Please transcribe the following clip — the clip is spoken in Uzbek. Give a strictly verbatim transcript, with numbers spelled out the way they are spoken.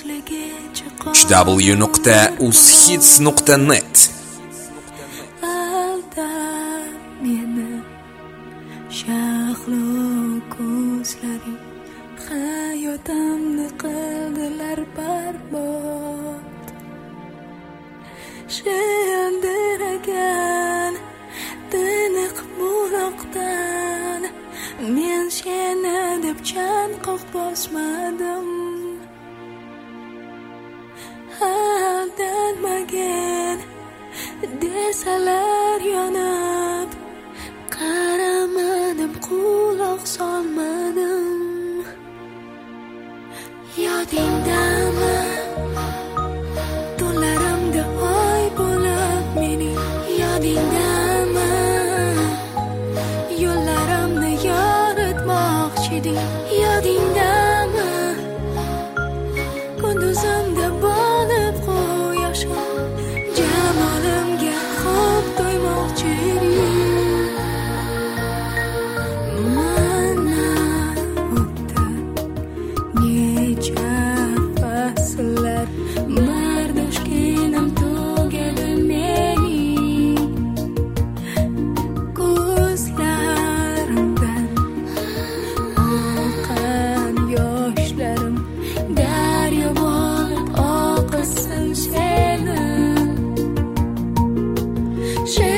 w nuqta ushits nuqta net Shahlo ko'zlaring hayotimni qildilar barbod. Shendiragan tiniq buloqdan men seni deb chanqoq bosmadim. Aldanmagin desalar yonib, qaramadim, quloq solmadim. Yodingdami tunlarimda oy bo'lib mening, yodingdami yo'llarimni yoritmoqchiding, yodingdami kunduzimda bo'lib quyoshim, jamolimga xo'p to'ymoqchiding. She